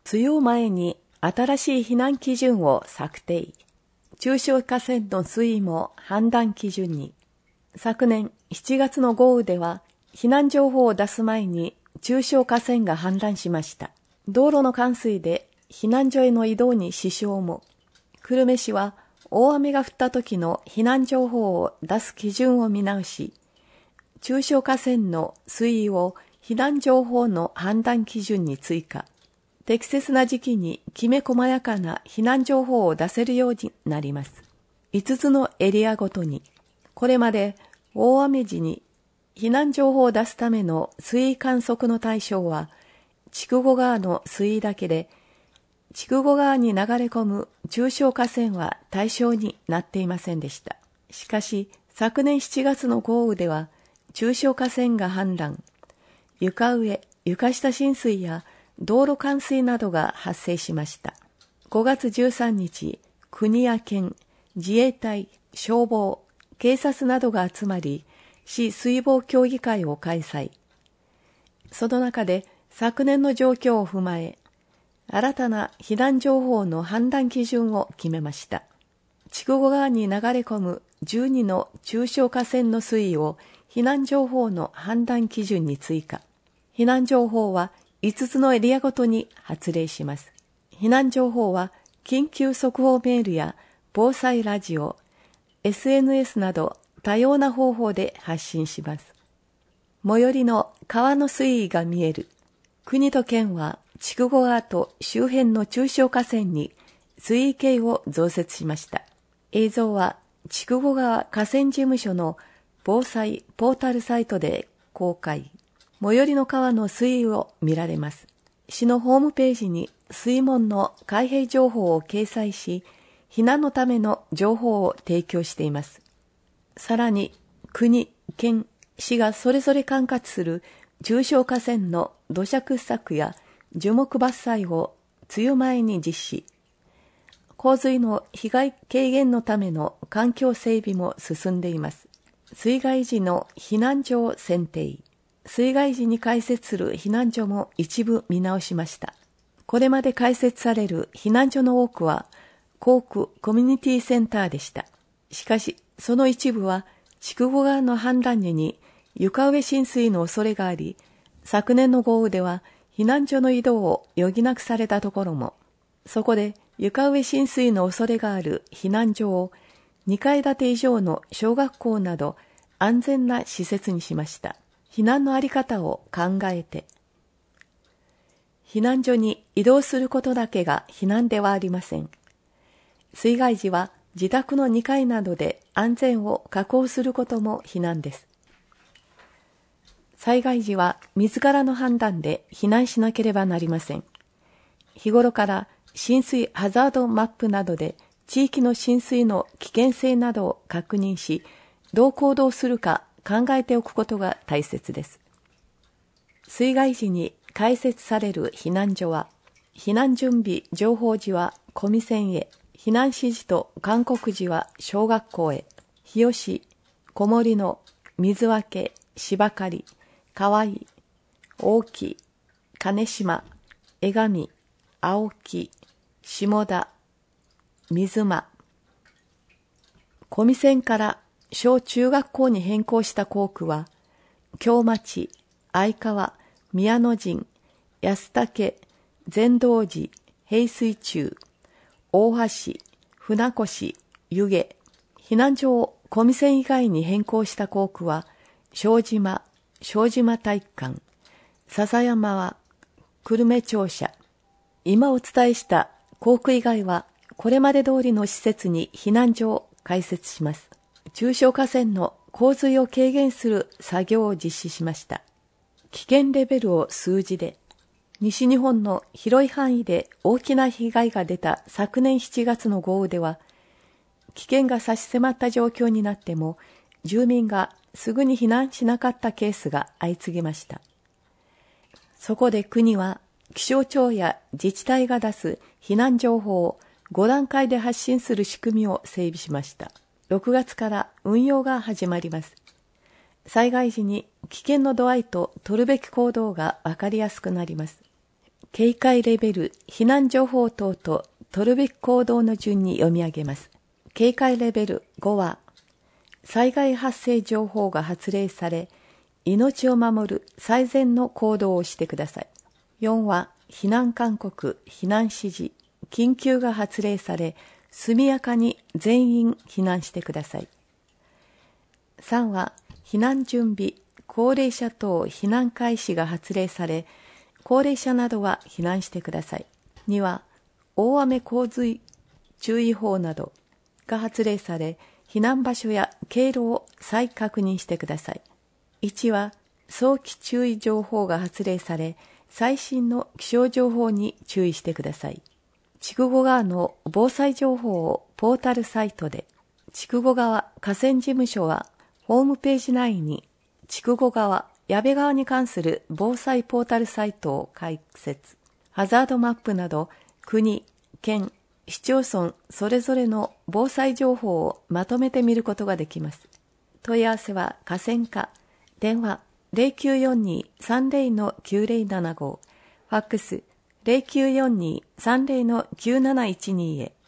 梅雨前に新しい避難基準を策定。中小河川の水位も判断基準に。昨年7月の豪雨では避難情報を出す前に中小河川が氾濫しました。道路の冠水で避難所への移動に支障も。久留米市は大雨が降った時の避難情報を出す基準を見直し、中小河川の水位を避難情報の判断基準に追加。適切な時期にきめ細やかな避難情報を出せるようになります。5つのエリアごとに、これまで大雨時に避難情報を出すための水位観測の対象は、筑後川の水位だけで、筑後川に流れ込む中小河川は対象になっていませんでした。しかし、昨年7月の豪雨では、中小河川が氾濫、床上・床下浸水や道路冠水などが発生しました。5月13日、国や県、自衛隊、消防、警察などが集まり、市水防協議会を開催。その中で昨年の状況を踏まえ、新たな避難情報の判断基準を決めました。筑後川に流れ込む12の中小河川の水位を避難情報の判断基準に追加。避難情報は5つのエリアごとに発令します。避難情報は緊急速報メールや防災ラジオ、SNS など多様な方法で発信します。最寄りの川の水位が見える。国と県は筑後川と周辺の中小河川に水位計を増設しました。映像は筑後川河川事務所の防災ポータルサイトで公開。最寄りの川の水位を見られます。市のホームページに水門の開閉情報を掲載し、避難のための情報を提供しています。さらに、国、県、市がそれぞれ管轄する中小河川の土砂掘削や樹木伐採を梅雨前に実施。洪水の被害軽減のための環境整備も進んでいます。水害時の避難所を選定。水害時に開設する避難所も一部見直しました。これまで開設される避難所の多くは、校区コミュニティセンターでした。しかし、その一部は、筑後川の氾濫時に床上浸水の恐れがあり、昨年の豪雨では避難所の移動を余儀なくされたところも、そこで床上浸水の恐れがある避難所を2階建て以上の小学校など安全な施設にしました。避難のあり方を考えて、避難所に移動することだけが避難ではありません。水害時は自宅の2階などで安全を確保することも避難です。災害時は自らの判断で避難しなければなりません。日頃から浸水ハザードマップなどで地域の浸水の危険性などを確認し、どう行動するか考えておくことが大切です。水害時に開設される避難所は、避難準備情報時は小見線へ、避難指示と勧告時は小学校へ、日吉、小森の、水分、芝刈、河合、大木、金島、江上、青木、下田、水間。小見線から小中学校に変更した校区は、京町、相川、宮野陣、安武、善道寺、平水中、大橋、船越、湯気。避難所を小見線以外に変更した校区は、小島体育館、笹山は久留米庁舎。今お伝えした校区以外は、これまで通りの施設に避難所を開設します。中小河川の洪水を軽減する作業を実施しました。危険レベルを数字で、西日本の広い範囲で大きな被害が出た昨年7月の豪雨では、危険が差し迫った状況になっても、住民がすぐに避難しなかったケースが相次ぎました。そこで国は、気象庁や自治体が出す避難情報を5段階で発信する仕組みを整備しました。6月から運用が始まります。災害時に危険の度合いと取るべき行動がわかりやすくなります。 警戒レベル、避難情報等と取るべき行動の順に読み上げます。警戒レベル5は、災害発生情報が発令され、命を守る最善の行動をしてください。4は、避難勧告、避難指示、緊急が発令され、速やかに全員避難してください。3は、避難準備、高齢者等避難開始が発令され、高齢者などは避難してください。2は、大雨洪水注意報などが発令され、避難場所や経路を再確認してください。1は、早期注意情報が発令され、最新の気象情報に注意してください。筑後川の防災情報をポータルサイトで、筑後川河川事務所はホームページ内に筑後川、矢部川に関する防災ポータルサイトを開設。ハザードマップなど国、県、市町村それぞれの防災情報をまとめて見ることができます。問い合わせは河川課、電話 0942-30-9075、ファックス 0942-30-9712 へ。